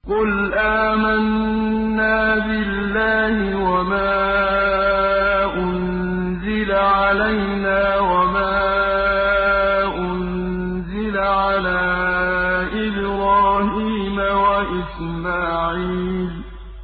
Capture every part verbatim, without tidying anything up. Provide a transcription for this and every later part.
قُلْ آمَنَّا بِاللَّهِ وَمَا أُنزِلَ عَلَيْنَا وَمَا أُنزِلَ عَلَىٰ إِبْرَاهِيمَ وَإِسْمَاعِيلَ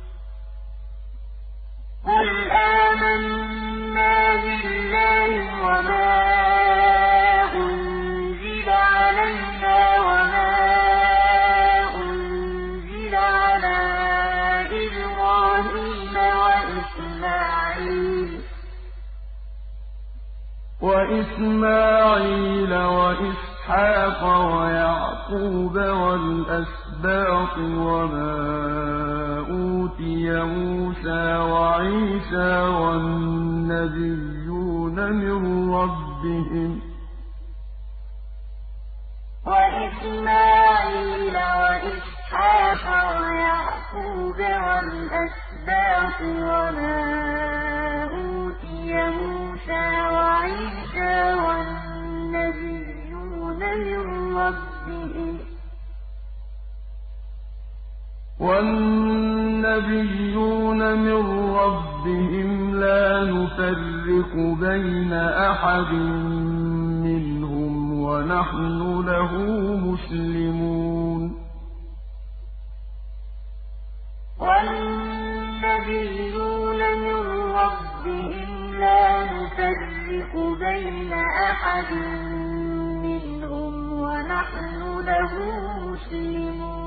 وَإِسْحَاقَ وَيَعْقُوبَ وَالْأَسْبَاطِ وَمَا أُوتِيَ مُوسَىٰ وَعِيسَىٰ وَالنَّبِيُّونَ مِن رَّبِّهِمْ ۖ لَا نُفَرِّقُ بَيْنَ أَحَدٍ مِّنْهُمْ وَنَحْنُ لَهُ مُسْلِمُونَ قُلْ آمَنَّا بِاللَّهِ وَمَا أُنزِلَ عَلَيْنَا وَمَا أُنزِلَ عَلَىٰ إِبْرَاهِيمَ وَإِسْمَاعِيلَ وَإِسْحَاقَ وَيَعْقُوبَ وَالْأَسْبَاطِ وَمَا أُوتِيَ مُوسَىٰ وَعِيسَىٰ وَالنَّبِيُّونَ مِن رَّبِّهِمْ ۖ وَالنَّبِيُّونَ مِن رَّبِّهِمْ لَا نُفَرِّقُ بَيْنَ أَحَدٍ مِّنْهُمْ وَنَحْنُ لَهُ مُسْلِمُونَ